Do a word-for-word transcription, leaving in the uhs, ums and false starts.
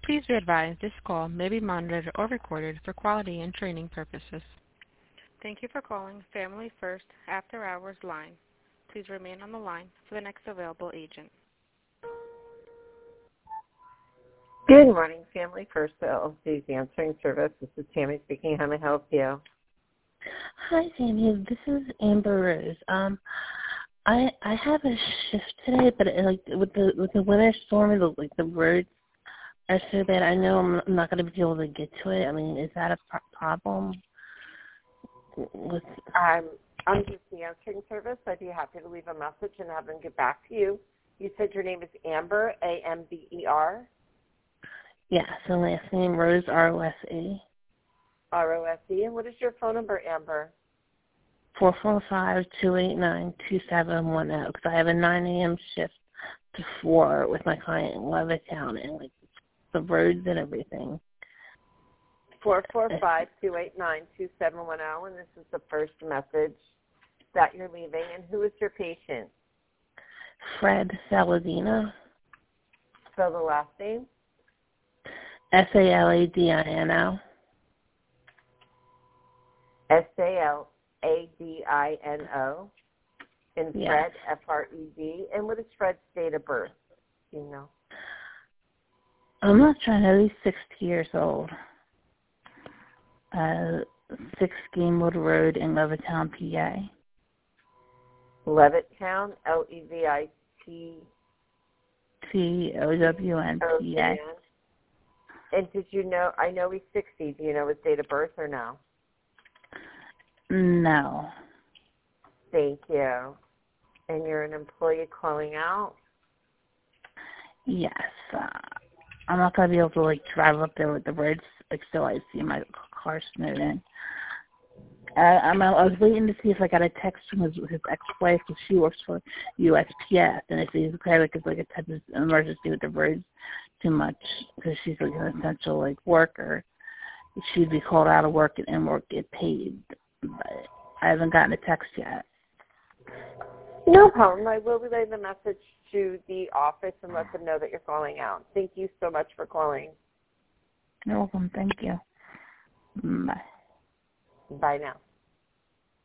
Please be advised this call may be monitored or recorded for quality and training purposes. Thank you for calling Family First After Hours line. Please remain on the line for the next available agent. Good morning, Family First L L C's answering service. This is Tammy speaking. How may I help you? Hi, Tammy. This is Amber Rose. Um, I I have a shift today, but it, like with the with the winter storm, the, like the roads are so bad. I know I'm I'm not going to be able to get to it. I mean, is that a pro- problem? With I'm I'm just the answering service. I'd be happy to leave a message and have them get back to you. You said your name is Amber, A M B E R? yeah, so last name Rose R O S E. R O S E. And what is your phone number, Amber? Four four five two eight nine two seven one zero. Because I have a nine a.m. shift to four with my client in Levittown, and like the roads and everything. four four five two eight nine two seven one zero, and this is the first message that you're leaving. And who is your patient? Fred Saladino. Spell the last name. S A L A D I N O. S A L A D I N O. And Fred, Yes. F R E D. And what is Fred's date of birth? Do you know? I'm not trying to be sixty years old. Uh, six Gamewood Road in Levittown, P A. Levittown, L E V I T T O W N P A. And did you know, I know he's sixty. Do you know his date of birth or no? No. Thank you. And you're an employee calling out? Yes. Uh, I'm not going to be able to, like, drive up there with the roads, like, still I see my car snowed in. Uh, I'm, I was waiting to see if I got a text from his, his ex-wife, because she works for U S P S, and if he's okay, like, it's like a type of emergency with the roads too much, because she's like an essential, like, worker. She'd be called out of work and, and work get paid. But I haven't gotten a text yet. No problem. I will relay the message to the office and let them know that you're calling out. Thank you so much for calling. You're welcome. Thank you. Bye. Bye now.